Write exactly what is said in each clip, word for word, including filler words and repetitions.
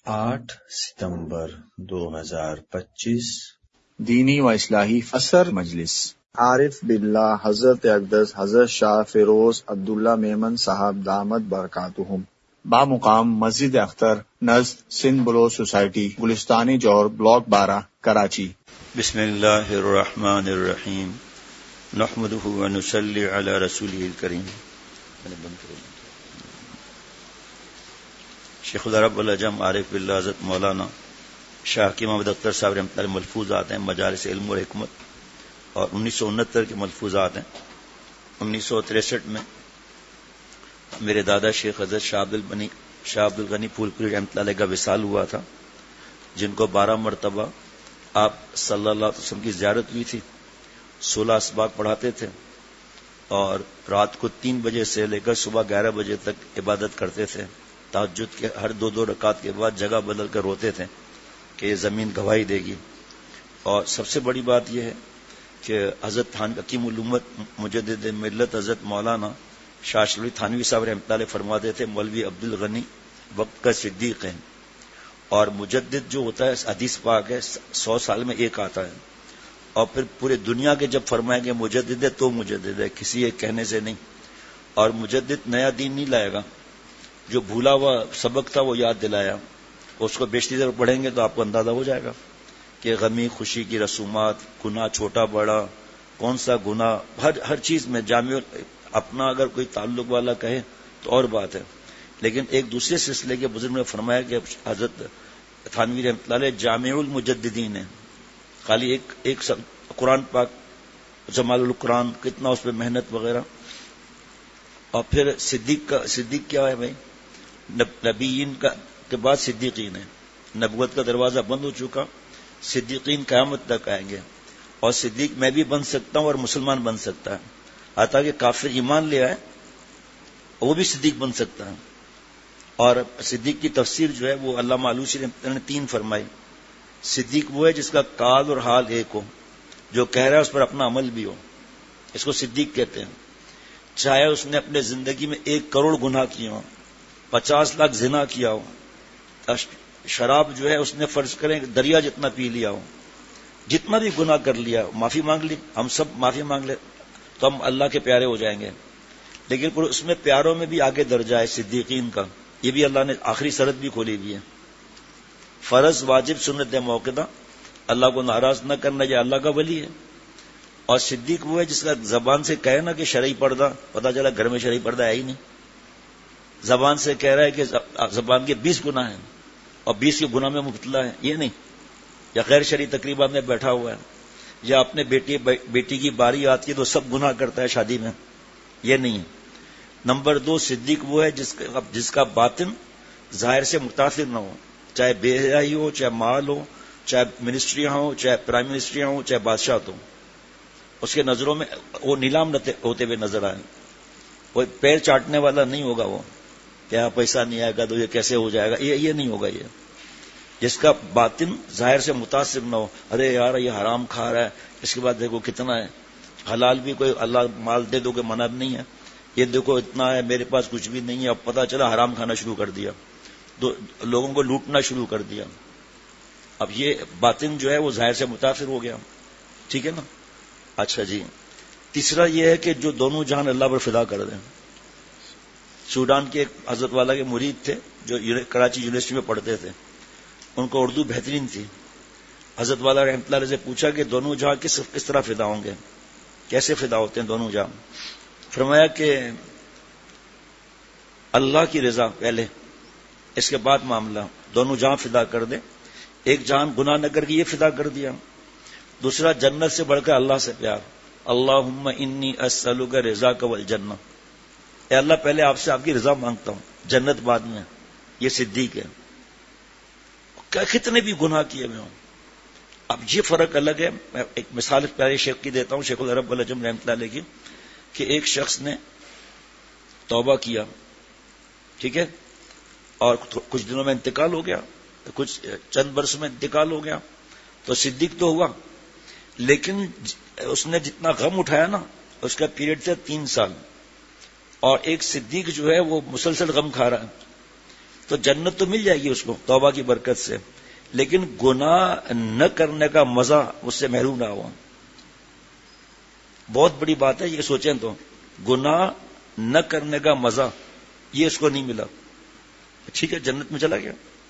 آٹھ ستمبر دو ہزار پچیس دینی و اصلاحی اثر مجلس عارف باللہ حضرت اقدس حضرت شاہ فیروز عبداللہ میمن صاحب دامت برکاتہم، با مقام مسجد اختر نزد سندھ بلوچ سوسائٹی، گلستانی جوہر، بلاک بارہ، کراچی۔ بسم اللہ الرحمن الرحیم، نحمدہ و نصلی علی رسولہ الکریم۔ شیخ رب العجم عارف باللہ حضرت مولانا شاہ حکیم محمد اختر صاحب رحمۃ اللہ ملفوظات ہیں مجالس علم و حکمت، اور انیس سو انہتر کے ملفوظات ہیں۔ انیس سو تریسٹھ میں میرے دادا شیخ حضرت شاہ عبد البنی شاہ عبد الغنی پھولپوری رحمۃ اللہ علیہ کا وصال ہوا تھا، جن کو بارہ مرتبہ آپ صلی اللہ علیہ وسلم کی زیارت ہوئی تھی۔ سولہ اسباق پڑھاتے تھے اور رات کو تین بجے سے لے کر صبح گیارہ بجے تک عبادت کرتے تھے۔ تہجد کے ہر دو دو رکعت کے بعد جگہ بدل کر روتے تھے کہ یہ زمین گواہی دے گی۔ اور سب سے بڑی بات یہ ہے کہ حضرت حکیم الامت مجدد ملت حضرت مولانا شاہ شلوی تھانوی صاحب رحمۃ اللہ فرماتے تھے مولوی عبد الغنی وقت کا صدیق ہے، اور مجدد جو ہوتا ہے حدیث پاک ہے سو سال میں ایک آتا ہے، اور پھر پورے دنیا کے جب فرمائیں گے مجدد ہے تو مجدد ہے، کسی ایک کہنے سے نہیں۔ اور مجدد نیا دین نہیں لائے گا، جو بھولا ہوا سبق تھا وہ یاد دلایا۔ اس کو بیشتری طرف پڑھیں گے تو آپ کو اندازہ ہو جائے گا کہ غمی خوشی کی رسومات، گناہ چھوٹا بڑا، کون سا گناہ، ہر ہر چیز میں جامع اپنا اگر کوئی تعلق والا کہے تو اور بات ہے، لیکن ایک دوسرے سلسلے کے بزرگ نے فرمایا کہ حضرت تھانوی رحمۃ اللہ علیہ جامع المجددین ہیں۔ خالی ایک ایک سب قرآن پاک جمال القرآن کتنا اس پہ محنت وغیرہ۔ اور پھر صدیق کا صدیق کیا ہے بھائی؟ نبیین کا کے بعد صدیقین ہے۔ نبوت کا دروازہ بند ہو چکا، صدیقین قیامت تک آئیں گے، اور صدیق میں بھی بن سکتا ہوں اور مسلمان بن سکتا ہے، حتیٰ کہ کافر ایمان لے آئے وہ بھی صدیق بن سکتا ہے۔ اور صدیق کی تفسیر جو ہے وہ علامہ آلوسی نے تین فرمائی۔ صدیق وہ ہے جس کا قال اور حال ایک ہو، جو کہہ رہا ہے اس پر اپنا عمل بھی ہو، اس کو صدیق کہتے ہیں۔ چاہے اس نے اپنے زندگی میں ایک کروڑ گناہ کیے ہوں، پچاس لاکھ زنا کیا ہو، شراب جو ہے اس نے فرض کریں دریا جتنا پی لیا ہو، جتنا بھی گناہ کر لیا، معافی مانگ لی، ہم سب معافی مانگ لیں تو ہم اللہ کے پیارے ہو جائیں گے۔ لیکن پھر اس میں پیاروں میں بھی آگے درجہ ہے صدیقین کا، یہ بھی اللہ نے آخری شرط بھی کھولی ہوئی ہے۔ فرض واجب سنت موقدہ، اللہ کو ناراض نہ کرنا، یہ اللہ کا ولی ہے۔ اور صدیق وہ ہے جس کا زبان سے کہے نا کہ شرعی پردہ، پتہ چلا گھر میں شرعی پردہ ہے ہی نہیں، زبان سے کہہ رہا ہے کہ زبان کے بیس گناہ ہیں اور بیس کے گناہ میں مبتلا ہے، یہ نہیں، یا غیر شرعی تقریبات میں بیٹھا ہوا ہے، یا اپنے بیٹی بیٹی کی باری آتی ہے تو سب گناہ کرتا ہے شادی میں، یہ نہیں ہے۔ نمبر دو، صدیق وہ ہے جس کا جس کا باطن ظاہر سے متاثر نہ ہو، چاہے بے حیائی ہو، چاہے مال ہو، چاہے منسٹریاں ہوں، چاہے پرائم منسٹریاں ہوں، چاہے بادشاہ ہوں، اس کے نظروں میں وہ نیلام ہوتے ہوئے نظر آئے۔ وہ پیر چاٹنے والا نہیں ہوگا، وہ کیا پیسہ نہیں آئے گا تو یہ کیسے ہو جائے گا، یہ یہ نہیں ہوگا۔ یہ جس کا باطن ظاہر سے متاثر نہ ہو، ارے یار یہ حرام کھا رہا ہے، اس کے بعد دیکھو کتنا ہے، حلال بھی کوئی اللہ مال دے دو کہ منع نہیں ہے، یہ دیکھو اتنا ہے میرے پاس کچھ بھی نہیں ہے، اب پتہ چلا حرام کھانا شروع کر دیا، تو لوگوں کو لوٹنا شروع کر دیا۔ اب یہ باطن جو ہے وہ ظاہر سے متاثر ہو گیا، ٹھیک ہے نا۔ اچھا جی، تیسرا یہ ہے کہ جو دونوں جہان اللہ پر فدا کر دیں۔ سوڈان کے ایک حضرت والا کے مرید تھے جو کراچی یونیورسٹی میں پڑھتے تھے، ان کو اردو بہترین تھی۔ حضرت والا رحمۃ اللہ علیہ سے پوچھا کہ دونوں جہاں کس کس طرح فدا ہوں گے، کیسے فدا ہوتے ہیں دونوں جہاں؟ فرمایا کہ اللہ کی رضا پہلے، اس کے بعد معاملہ، دونوں جہاں فدا کر دے۔ ایک جہان گناہ نہ کر کے یہ فدا کر دیا، دوسرا جنت سے بڑھ کر اللہ سے پیار، اللہم انی اسألک رضاک والجنہ، اے اللہ پہلے آپ سے آپ کی رضا مانگتا ہوں، جنت بعد میں۔ یہ صدیق ہے، کتنے بھی گناہ کیے ہوئے ہوں۔ اب یہ فرق الگ ہے۔ میں ایک مثال پیارے شیخ کی دیتا ہوں، شیخ العرب العجم رحمۃ اللہ علیہ کی، کہ ایک شخص نے توبہ کیا، ٹھیک ہے، اور کچھ دنوں میں انتقال ہو گیا، کچھ چند برس میں انتقال ہو گیا، تو صدیق تو ہوا، لیکن اس نے جتنا غم اٹھایا نا، اس کا پیریڈ تھا تین سال، اور ایک صدیق جو ہے وہ مسلسل غم کھا رہا ہے، تو جنت تو مل جائے گی اس کو توبہ کی برکت سے، لیکن گناہ نہ کرنے کا مزہ اس سے محروم نہ ہوا. بہت بڑی بات ہے یہ، سوچیں تو گناہ نہ کرنے کا مزہ یہ اس کو نہیں ملا. ٹھیک ہے جنت میں چلا گیا.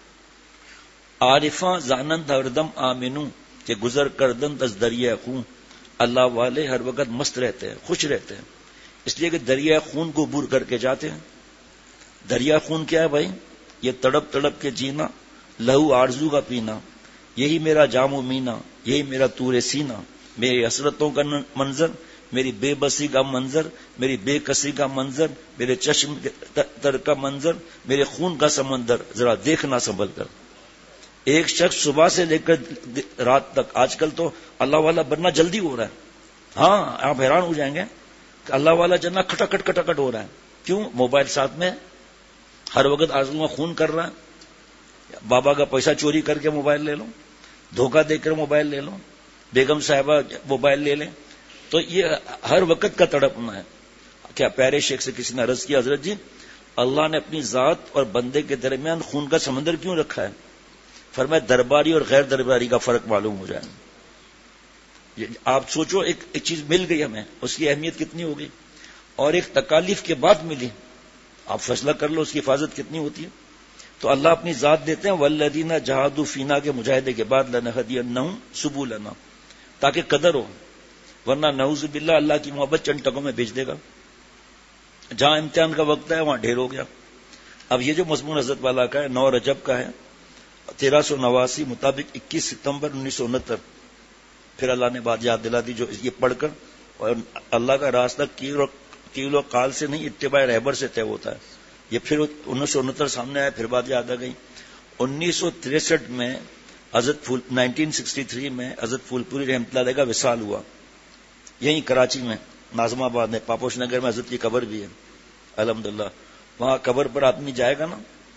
عارفاں زانند ہردم آمنوں کہ گزر کردن تز دریا خون. اللہ والے ہر وقت مست رہتے ہیں، خوش رہتے ہیں، اس لیے کہ دریا خون کو عبور کر کے جاتے ہیں. دریا خون کیا ہے بھائی؟ یہ تڑپ تڑپ کے جینا، لہو آرزو کا پینا، یہی میرا جام و مینا، یہی میرا طور سینا، میری حسرتوں کا منظر، میری بے بسی کا منظر، میری بے کسی کا منظر، میرے چشم تر کا منظر، میرے خون کا سمندر، ذرا دیکھنا سنبھل کر. ایک شخص صبح سے لے کر رات تک، آج کل تو اللہ والا بننا جلدی ہو رہا ہے. ہاں آپ حیران ہو جائیں گے کہ اللہ والا جننا کھٹکٹ کھٹکٹ ہو رہا ہے. کیوں؟ موبائل ساتھ میں، ہر وقت آرزو میں خون کر رہا ہے. بابا کا پیسہ چوری کر کے موبائل لے لو، دھوکہ دے کر موبائل لے لو، بیگم صاحبہ موبائل لے لیں. تو یہ ہر وقت کا تڑپنا ہے. کیا پیارے شیخ سے کسی نے عرض کیا، حضرت جی اللہ نے اپنی ذات اور بندے کے درمیان خون کا سمندر کیوں رکھا ہے؟ فرمایا درباری اور غیر درباری کا فرق معلوم ہو جائے. آپ سوچو ایک ایک چیز مل گئی ہمیں، اس کی اہمیت کتنی ہوگی، اور ایک تکالیف کے بعد ملی. آپ فیصلہ کر لو اس کی حفاظت کتنی ہوتی ہے. تو اللہ اپنی ذات دیتے ہیں، والذین جہادوا فینا کے مجاہدے کے بعد لنہدینہم سبلنا، تاکہ قدر ہو. ورنہ نعوذ باللہ اللہ کی محبت چند ٹکوں میں بھیج دے گا. جہاں امتحان کا وقت ہے وہاں ڈھیر ہو گیا. اب یہ جو مضمون حضرت والا کا ہے نو رجب کا ہے، تیرہ سو نواسی مطابق اکیس ستمبر انیس سو انہتر. پھر اللہ نے بات یاد دلا دی جو یہ پڑھ کر، اور اللہ کا راستہ کیل و قال سے نہیں، اتباع رہبر سے طے ہوتا ہے. یہ پھر انیس سو انہتر سامنے آیا، پھر بات یاد آ گئی. انیس سو تریسٹھ میں حضرت پھول نائنٹین سکسٹی تھری میں حضرت پھول پوری رحمۃ اللہ علیہ کا وصال ہوا، یہیں کراچی میں ناظم آباد میں پاپوش نگر میں حضرت کی قبر بھی ہے الحمدللہ. وہاں قبر پر آدمی جائے گا نا،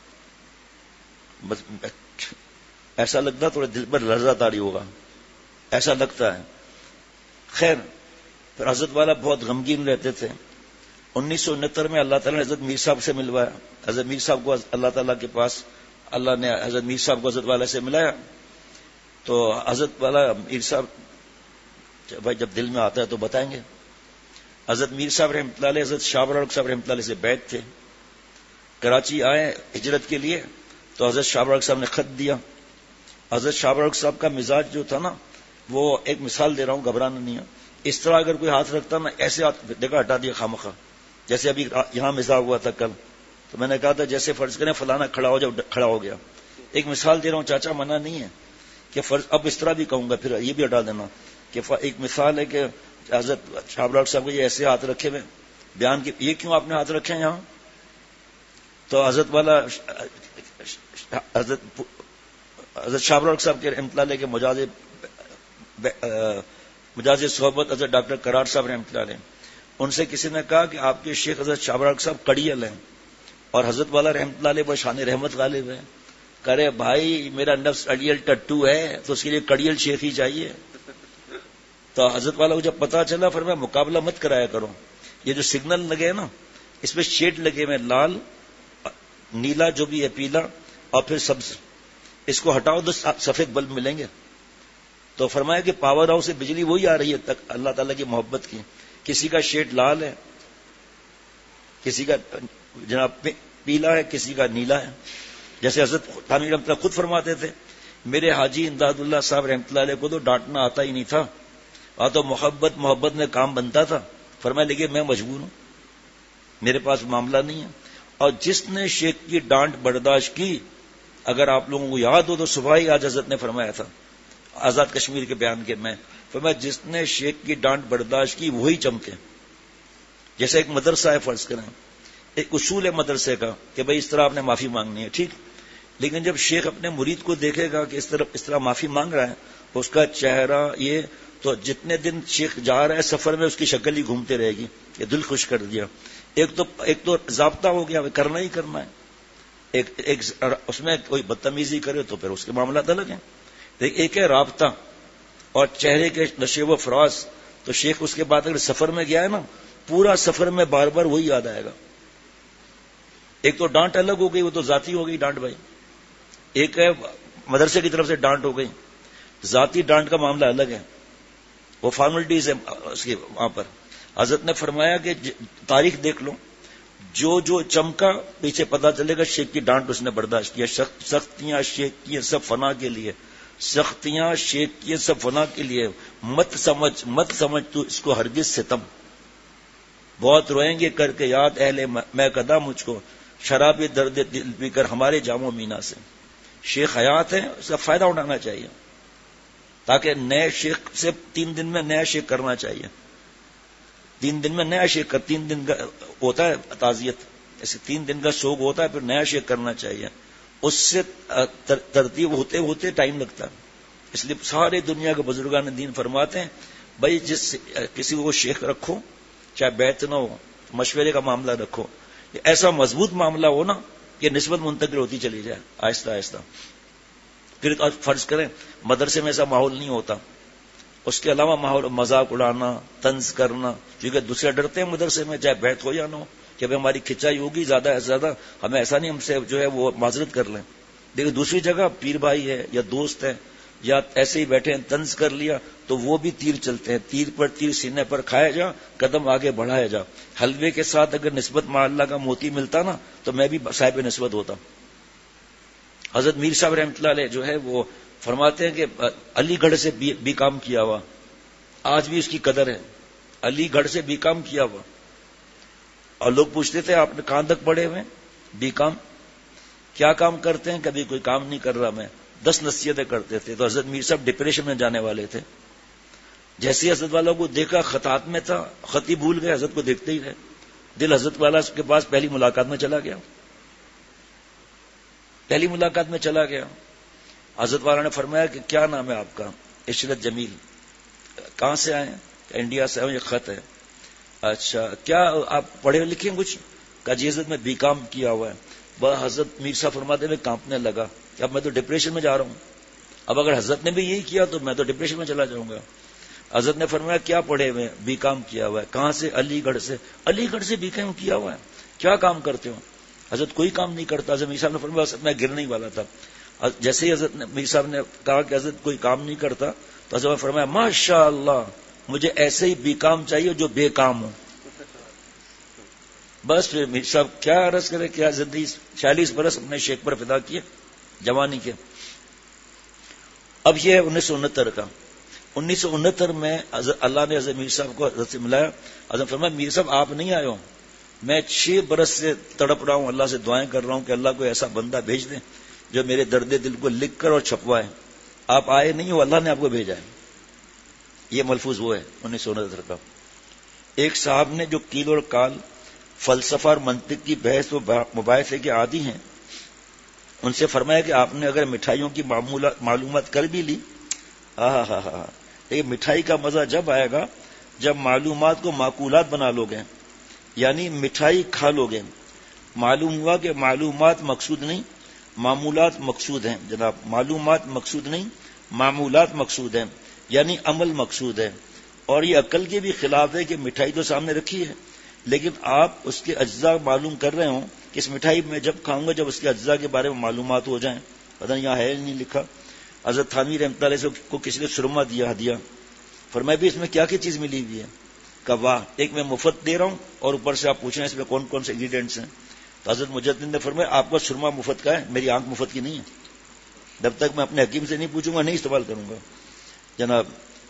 بس ایسا لگتا تھوڑے دل پر لرزہ طاری ہوگا، ایسا لگتا ہے. خیر پھر حضرت والا بہت غمگین رہتے تھے. انیس سو انہتر میں اللہ تعالیٰ نے حضرت میر صاحب سے ملوایا. حضرت میر صاحب کو اللہ تعالیٰ کے پاس اللہ نے حضرت میر صاحب کو حضرت والا سے ملایا. تو حضرت والا میر صاحب بھائی جب دل میں آتا ہے تو بتائیں گے. حضرت میر صاحب رحمۃ اللہ علیہ حضرت شاہ بلال صاحب رحمۃ اللہ علیہ سے بیعت تھے. کراچی آئے ہجرت کے لیے تو حضرت شاہ بلال صاحب نے خط دیا. حضرت شاہ بلال صاحب کا مزاج جو تھا نا، وہ ایک مثال دے رہا ہوں، گھبرانا نہیں ہے. اس طرح اگر کوئی ہاتھ رکھتا نا، ایسے ہاتھ دیکھا ہٹا دیا خامخواہ. جیسے ابھی یہاں مزاج ہوا تھا کل، تو میں نے کہا تھا جیسے فرض کریں فلانا کھڑا ہو جائے، کھڑا ہو گیا. ایک مثال دے رہا ہوں چاچا، منع نہیں ہے کہ فرض اب اس طرح بھی کہوں گا، پھر یہ بھی ہٹا دینا کہ ایک مثال ہے کہ حضرت شاہ بلال صاحب کو یہ ایسے ہاتھ رکھے ہوئے بیان کی، یہ کیوں آپ نے ہاتھ رکھے ہیں یہاں؟ تو حضرت والا حضرت حضرت شاہ بلال صاحب کے رحمۃ اللہ علیہ کے مجاز مجاز صحبت حضرت ڈاکٹر کرار صاحب رحمۃ اللہ علیہ، ان سے کسی نے کہا کہ آپ کے شیخ حضرت شاہ بلال صاحب کڑیل ہیں اور حضرت والا رحمۃ اللہ علیہ پر شان رحمت غالب ہے. کرے بھائی میرا نفس اڑیل ٹٹو ہے تو اس کے لیے کڑیل شیخ ہی چاہیے. تو حضرت والا کو جب پتا چلا پھر میں مقابلہ مت کرایا کرو. یہ جو سگنل لگے نا اس میں شیڈ لگے ہوئے لال نیلا جو بھی ہے پیلا اور پھر سبز، اس کو ہٹاؤ تو سفید بلب ملیں گے. تو فرمایا کہ پاور ہاؤس سے بجلی وہی آ رہی ہے تک اللہ تعالیٰ کی محبت کی. کسی کا شیڈ لال ہے، کسی کا جناب پیلا ہے، کسی کا نیلا ہے. جیسے حضرت تھانوی رحمۃ اللہ خود فرماتے تھے، میرے حاجی امداد اللہ صاحب رحمۃ اللہ علیہ کو تو ڈانٹنا آتا ہی نہیں تھا، وہاں تو محبت محبت میں کام بنتا تھا. فرمایا لیکن میں مجبور ہوں، میرے پاس معاملہ نہیں ہے. اور جس نے شیخ کی ڈانٹ برداشت کی، اگر آپ لوگوں کو یاد ہو تو صبح ہی آج حضرت نے فرمایا تھا آزاد کشمیر کے بیان کے میں، فرمایا جس نے شیخ کی ڈانٹ برداشت کی وہی چمکے. جیسے ایک مدرسہ ہے فرض کریں، ایک اصول ہے مدرسے کا کہ بھائی اس طرح آپ نے معافی مانگنی ہے، ٹھیک، لیکن جب شیخ اپنے مرید کو دیکھے گا کہ اس طرح اس طرح معافی مانگ رہا ہے، اس کا چہرہ یہ، تو جتنے دن شیخ جا رہا ہے سفر میں اس کی شکل ہی گھومتے رہے گی. یہ دل خوش کر دیا. ایک تو ایک تو ضابطہ ہو گیا، کرنا ہی کرنا ہے. ایک ایک اس میں کوئی بدتمیزی کرے تو پھر اس کے معاملات الگ ہیں. ایک ہے رابطہ اور چہرے کے نشے و فراز. تو شیخ اس کے بعد اگر سفر میں گیا ہے نا، پورا سفر میں بار بار وہی یاد آئے گا. ایک تو ڈانٹ الگ ہو گئی, وہ تو ذاتی ہو گئی ڈانٹ بھائی. ایک ہے مدرسے کی طرف سے ڈانٹ ہو گئی, ذاتی ڈانٹ کا معاملہ الگ ہے, وہ فارملٹیز ہے اس کی. وہاں پر حضرت نے فرمایا کہ تاریخ دیکھ لو, جو جو چمکا پیچھے پتا چلے گا شیخ کی ڈانٹ اس نے برداشت کیا. سختیاں شیخ کی سب فنا کے لیے, سختیاں شیخ کی سب فنا کے لیے. مت سمجھ مت سمجھ تو اس کو ہرگز ستم, بہت روئیں گے کر کے یاد اہل میں قدا مجھ کو, شراب درد دل پی کر ہمارے جاموں مینا سے. شیخ حیات ہے, اس کا فائدہ اٹھانا چاہیے, تاکہ نئے شیخ سے تین دن میں نیا شیخ کرنا چاہیے. تین دن میں نیا شیخ کر, تین دن کا ہوتا ہے تعزیت, ایسے تین دن کا سوگ ہوتا ہے, پھر نیا شیخ کرنا چاہیے. اس سے ترتیب ہوتے ہوتے ٹائم لگتا ہے. اس لیے سارے دنیا کے بزرگان دین فرماتے ہیں بھائی جس کسی کو شیخ رکھو, چاہے بیعت نہ ہو, مشورے کا معاملہ رکھو, ایسا مضبوط معاملہ ہو نا کہ نسبت منتقل ہوتی چلی جائے آہستہ آہستہ. پھر فرض کریں مدرسے میں ایسا ماحول نہیں ہوتا, اس کے علاوہ ماحول مذاق اڑانا, طنز کرنا, کیونکہ دوسرے ڈرتے ہیں مدرسے میں چاہے بیعت ہو یا نہ ہو کہ ہماری کھچائی ہوگی زیادہ سے زیادہ, ہمیں ایسا نہیں ہم سے جو ہے وہ معذرت کر لیں. لیکن دوسری جگہ پیر بھائی ہے یا دوست ہے یا ایسے ہی بیٹھے ہیں, طنز کر لیا تو وہ بھی تیر چلتے ہیں. تیر پر تیر سینے پر کھایا جا, قدم آگے بڑھایا جا. حلوے کے ساتھ اگر نسبت مع اللہ کا موتی ملتا نا تو میں بھی صاحب نسبت ہوتا. حضرت میر صاحب رحمۃ اللہ علیہ جو ہے وہ فرماتے ہیں کہ علی گڑھ سے بی, بی کام کیا ہوا, آج بھی اس کی قدر ہے. علی گڑھ سے بی کام کیا ہوا, اور لوگ پوچھتے تھے آپ نے کہاں تک پڑھے ہوئے؟ B com. کیا کام کرتے ہیں؟ کبھی کوئی کام نہیں کر رہا میں. دس نصیحتیں کرتے تھے. تو حضرت میر صاحب ڈپریشن میں جانے والے تھے. جیسے حضرت والا کو دیکھا خطات میں تھا, خط ہی بھول گئے, حضرت کو دیکھتے ہی رہے. دل حضرت والا کے پاس پہلی ملاقات میں چلا گیا, پہلی ملاقات میں چلا گیا. حضرت والا نے فرمایا کہ کیا نام ہے آپ کا؟ عشرت جمیل. کہاں سے آئے ہیں؟ انڈیا سے آئے. یہ خط ہے. اچھا کیا آپ پڑھے لکھے کچھ؟ کہا جی حضرت میں بی کام کیا ہوا ہے. بس حضرت میر صاحب فرماتے ہوئے کانپنے لگا کہ اب میں تو ڈپریشن میں جا رہا ہوں, اب اگر حضرت نے بھی یہی کیا تو میں تو ڈپریشن میں چلا جاؤں گا. حضرت نے فرمایا کیا پڑھے ہوئے؟ بی کام کیا ہوا ہے. کہاں سے؟ علی گڑھ سے. علی گڑھ سے بی کام کیا ہوا ہے, کیا کام کرتے ہو؟ حضرت کوئی کام نہیں کرتا. حضرت میر صاحب نے فرمایا میں گرنے ہی والا تھا. جیسے ہی حضرت میر صاحب نے کہا کہ حضرت کوئی کام نہیں کرتا تو حضرت نے فرمایا ماشاء اللہ مجھے ایسے ہی بی کام چاہیے جو بے کام ہو. بس پھر میر صاحب کیا عرض کرے, کیا زندگی چالیس برس اپنے شیخ پر فدا کیے جوانی کے. اب یہ ہے انیس سو انہتر کا. انیس سو انہتر میں اللہ نے حضرت میر صاحب کو حضرت سے ملایا. حضرت فرمایا میر صاحب آپ نہیں آئے ہو, میں چھ برس سے تڑپ رہا ہوں, اللہ سے دعائیں کر رہا ہوں کہ اللہ کو ایسا بندہ بھیج دیں جو میرے درد دل کو لکھ کر اور چھپوائے. آپ آئے نہیں ہو, اللہ نے آپ کو بھیجا ہے. یہ ملفوظ وہ ہے انیس سو انہتر کا. ایک صاحب نے جو کیل اور کال فلسفہ اور منطق کی بحث و مباحثے کے عادی ہیں, ان سے فرمایا کہ آپ نے اگر مٹھائیوں کی معلومات کر بھی لی, ہاں ہاں ہاں لیکن مٹھائی کا مزہ جب آئے گا جب معلومات کو معقولات بنا لو گے, یعنی مٹھائی کھا لو گے. معلوم ہوا کہ معلومات مقصود نہیں معمولات مقصود ہیں جناب. معلومات مقصود نہیں معمولات مقصود ہیں, یعنی عمل مقصود ہے. اور یہ عقل کے بھی خلاف ہے کہ مٹھائی تو سامنے رکھی ہے لیکن آپ اس کے اجزاء معلوم کر رہے ہوں کہ اس مٹھائی میں جب کھاؤں گا جب اس کے اجزاء کے بارے میں معلومات ہو جائیں. پتہ نہیں یہاں ہے نہیں لکھا. حضرت تھانوی رحمۃ اللہ علیہ کو کسی نے سرما دیا ہدیہ, فرمایا بھی اس میں کیا کیا چیز ملی ہوئی ہے؟ کہ واہ, ایک میں مفت دے رہا ہوں اور اوپر سے آپ پوچھ رہے ہیں اس میں کون کون سے انگریڈینٹس ہیں. تو حضرت مجدد نے فرمایا آپ کا سرما مفت کا ہے, میری آنکھ مفت کی نہیں ہے. جب تک میں اپنے حکیم سے نہیں پوچھوں گا نہیں استعمال کروں گا جناب.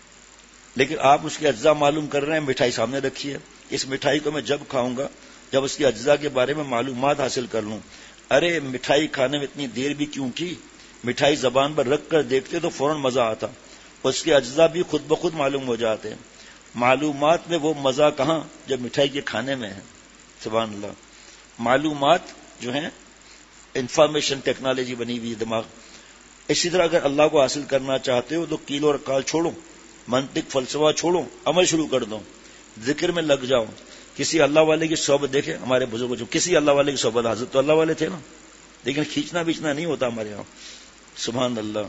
لیکن آپ اس کے اجزاء معلوم کر رہے ہیں, مٹھائی سامنے رکھی ہے. اس مٹھائی کو میں جب کھاؤں گا جب اس کے اجزاء کے بارے میں معلومات حاصل کر لوں. ارے مٹھائی کھانے میں اتنی دیر بھی کیوں کی؟ مٹھائی زبان پر رکھ کر دیکھتے تو فوراً مزہ آتا, اس کے اجزاء بھی خود بخود معلوم ہو جاتے ہیں. معلومات میں وہ مزہ کہاں جب مٹھائی کے کھانے میں ہے. سبحان اللہ. معلومات جو ہیں انفارمیشن ٹیکنالوجی بنی ہوئی دماغ. اسی طرح اگر اللہ کو حاصل کرنا چاہتے ہو تو کیل اور کال چھوڑو, منطق فلسفہ چھوڑو, عمل شروع کر دو, ذکر میں لگ جاؤ. کسی اللہ والے کی صحبت دیکھیں ہمارے بزرگوں, جو کسی اللہ والے کی صحبت, حضرت تو اللہ والے تھے نا, لیکن کھینچنا بیچنا نہیں ہوتا ہمارے یہاں. سبحان اللہ.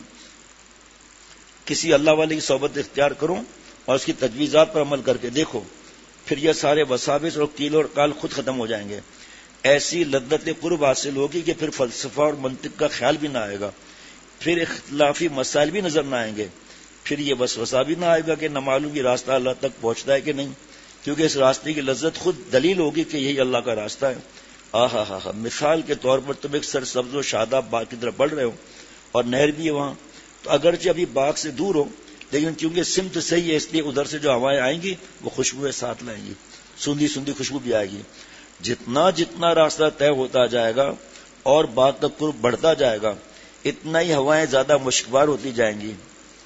کسی اللہ والے کی صحبت اختیار کرو اور اس کی تجویزات پر عمل کر کے دیکھو, پھر یہ سارے وساوس اور کیل اور کال خود ختم ہو جائیں گے. ایسی لذت قرب حاصل ہوگی کہ پھر فلسفہ اور منطق کا خیال بھی نہ آئے گا، پھر اختلافی مسائل بھی نظر نہ آئیں گے، پھر یہ وسوسہ بھی نہ آئے گا کہ نہ معلوم یہ راستہ اللہ تک پہنچتا ہے کہ نہیں، کیونکہ اس راستے کی لذت خود دلیل ہوگی کہ یہی اللہ کا راستہ ہے۔ آہا ہا ہا مثال کے طور پر تم ایک سرسبز و شاداب باغ کی طرف بڑھ رہے ہو اور نہر بھی ہے وہاں، تو اگرچہ ابھی باغ سے دور ہو لیکن کیونکہ سمت صحیح ہے اس لیے ادھر سے جو ہوائیں آئیں گی وہ خوشبوئیں ساتھ لائیں گی، سوندھی سوندھی خوشبو بھی آئے گی۔ جتنا جتنا راستہ طے ہوتا جائے گا اور باغ تک قرب بڑھتا جائے گا اتنا ہی ہوائیں زیادہ مشکبار ہوتی جائیں گی۔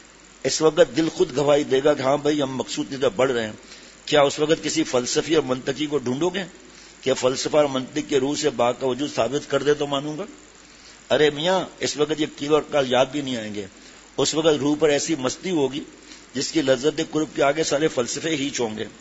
اس وقت دل خود گواہی دے گا کہ ہاں بھائی ہم مقصود کی طرف بڑھ رہے ہیں۔ کیا اس وقت کسی فلسفی اور منطقی کو ڈھونڈو گے کہ فلسفہ اور منطق کے روح سے باغ کا وجود ثابت کر دے تو مانوں گا؟ ارے میاں اس وقت یہ کیل اور کال یاد بھی نہیں آئیں گے، اس وقت روح پر ایسی مستی ہوگی جس کی لذت قرب کے آگے سارے فلسفے ہی چوں گے۔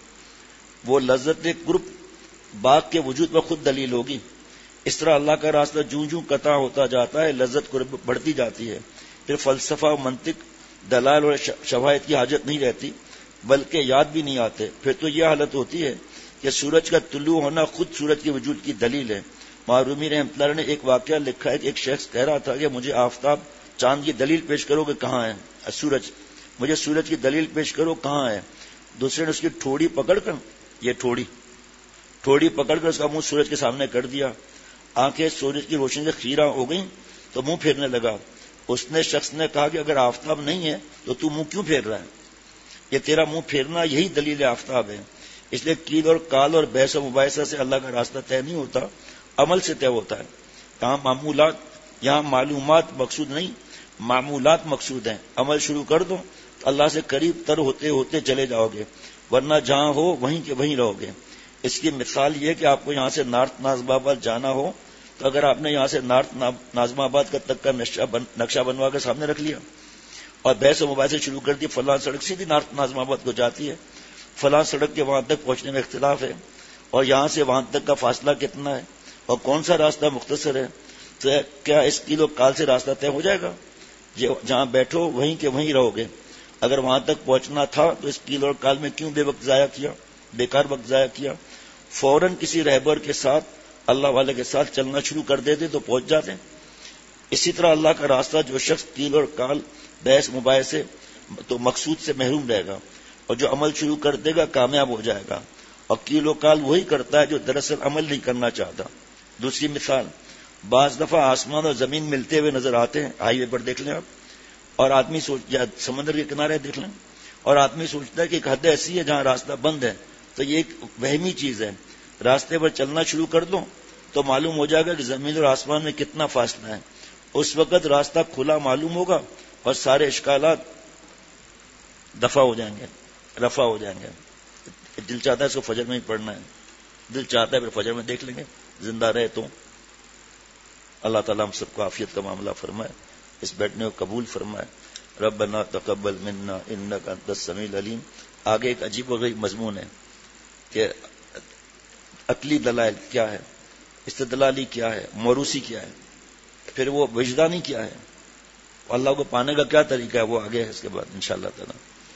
وہ لذت قرب باغ کے وجود پر خود دلیل ہوگی۔ اس طرح اللہ کا راستہ جوں جوں قطع ہوتا جاتا ہے لذت قرب بڑھتی جاتی ہے، پھر فلسفہ و منطق دلائل اور شواہد کی حاجت نہیں رہتی بلکہ یاد بھی نہیں آتے۔ پھر تو یہ حالت ہوتی ہے کہ سورج کا طلوع ہونا خود سورج کے وجود کی دلیل ہے۔ معرومی رحمۃ اللہ نے ایک واقعہ لکھا ہے کہ ایک شخص کہہ رہا تھا کہ مجھے آفتاب چاند کی دلیل پیش کرو کہ کہاں ہے سورج، مجھے سورج کی دلیل پیش کرو کہاں ہے۔ دوسرے نے اس کی ٹھوڑی پکڑ کر یہ ٹھوڑی ٹھوڑی پکڑ کر اس کا منہ سورج کے سامنے کر دیا، آنکھیں سورج کی روشنی سے خیرہ ہو گئیں تو منہ پھیرنے لگا۔ اس نے شخص نے کہا کہ اگر آفتاب نہیں ہے تو تو منہ کیوں پھیر رہا ہے؟ یہ تیرا منہ پھیرنا یہی دلیل آفتاب ہے۔ اس لیے کیل اور کال اور بحث و مباحثہ سے اللہ کا راستہ طے نہیں ہوتا، عمل سے طے ہوتا ہے۔ یہاں معمولات یہاں معلومات مقصود نہیں، معمولات مقصود ہیں۔ عمل شروع کر دو تو اللہ سے قریب تر ہوتے ہوتے چلے جاؤ گے، ورنہ جہاں ہو وہیں کے وہیں رہو گے۔ اس کی مثال یہ کہ آپ کو یہاں سے نارتھ نازم آباد جانا ہو تو اگر آپ نے یہاں سے نارتھ نازم آباد کا تک کا نقشہ بنوا کر سامنے رکھ لیا اور بحث و مباحثے شروع کر دی، فلاں سڑک سیدھی نارتھ نازم آباد کو جاتی ہے، فلاں سڑک کے وہاں تک پہنچنے میں اختلاف ہے اور یہاں سے وہاں تک کا فاصلہ کتنا ہے اور کون سا راستہ مختصر ہے، تو کیا اس کیلو کال سے راستہ طے ہو جائے گا؟ جہاں بیٹھو وہیں کے وہیں رہو گے۔ اگر وہاں تک پہنچنا تھا تو اس کیلو اور کال میں کیوں بے وقت ضائع کیا، بیکار وقت ضائع کیا؟ فوراً کسی رہبر کے ساتھ اللہ والے کے ساتھ چلنا شروع کر دیتے تو پہنچ جاتے۔ اسی طرح اللہ کا راستہ جو شخص کیل اور کال بحث مباحثے تو مقصود سے محروم رہے گا اور جو عمل شروع کر دے گا کامیاب ہو جائے گا، اور کیل و کال وہی کرتا ہے جو دراصل عمل نہیں کرنا چاہتا۔ دوسری مثال، بعض دفعہ آسمان اور زمین ملتے ہوئے نظر آتے ہیں، ہائی وے پر دیکھ لیں آپ، اور آدمی سوچ یا سمندر کے کنارے دیکھ لیں، اور آدمی سوچتا ہے کہ ایک حد ایسی ہے جہاں راستہ بند ہے، تو یہ ایک وہمی چیز ہے۔ راستے پر چلنا شروع کر دو تو معلوم ہو جائے گا کہ زمین اور آسمان میں کتنا فاصلہ ہے۔ اس وقت راستہ کھلا معلوم ہوگا اور سارے اشکالات دفع ہو جائیں گے، رفع ہو جائیں گے۔ دل چاہتا ہے اس کو فجر میں ہی پڑھنا ہے، دل چاہتا ہے پھر فجر میں دیکھ لیں گے زندہ رہے تو۔ اللہ تعالیٰ ہم سب کو عافیت کا معاملہ فرمائے، اس بیٹھنے کو قبول فرمائے۔ ربنا تقبل منا انک انت السمیع العلیم۔ آگے ایک عجیب و غریب مضمون ہے کہ عقلی دلائل کیا ہے، استدلالی کیا ہے، موروثی کیا ہے، پھر وہ وجدانی کیا ہے، اللہ کو پانے کا کیا طریقہ ہے، وہ آگے ہے اس کے بعد انشاءاللہ تعالی۔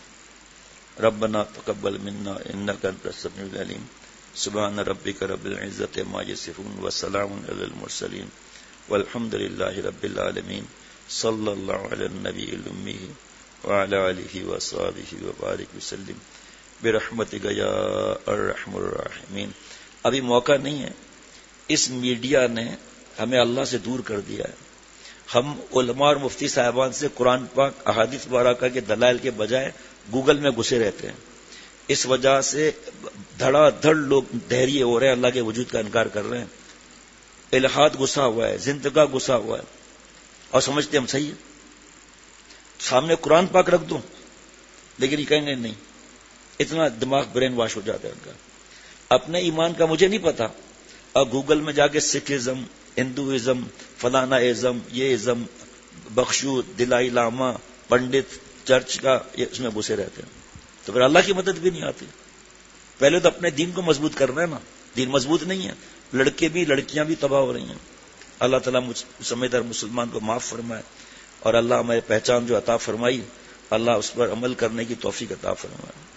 ربنا تقبل منا انک انت السمیع العلیم۔ سبحان ربک رب العزۃ عما یصفون وسلام علی المرسلین والحمد للہ رب العالمین۔ صلی اللہ علی النبی الامی وعلی آلہ وصحبہ وبارک وسلم برحمتک یا ارحم الراحمین۔ ابھی موقع نہیں ہے، اس میڈیا نے ہمیں اللہ سے دور کر دیا ہے۔ ہم علماء اور مفتی صاحبان سے قرآن پاک احادیث مبارکہ کے دلائل کے بجائے گوگل میں گھسے رہتے ہیں۔ اس وجہ سے دھڑا دھڑ لوگ دہریے ہو رہے ہیں، اللہ کے وجود کا انکار کر رہے ہیں، الہاد گھسا ہوا ہے، زندگاہ گھسا ہوا ہے، اور سمجھتے ہم صحیح ہے۔ سامنے قرآن پاک رکھ دو لیکن یہ کہیں گے نہیں، اتنا دماغ برین واش ہو جاتا ہے ان کا۔ اپنے ایمان کا مجھے نہیں پتا، اور گوگل میں جا کے سکھ ازم، ہندوازم، فلانا ازم، یہ ازم، بخشود، دلائی لاما، پنڈت، چرچ کا، یہ اس میں گھسے رہتے ہیں، تو پھر اللہ کی مدد بھی نہیں آتی۔ پہلے تو اپنے دین کو مضبوط کرنا ہے نا، دین مضبوط نہیں ہے، لڑکے بھی لڑکیاں بھی تباہ ہو رہی ہیں۔ اللہ تعالیٰ مجھ سمیت ہر مسلمان کو معاف فرمائے، اور اللہ ہمیں پہچان جو عطا فرمائی، اللہ اس پر عمل کرنے کی توفیق عطا فرمائے۔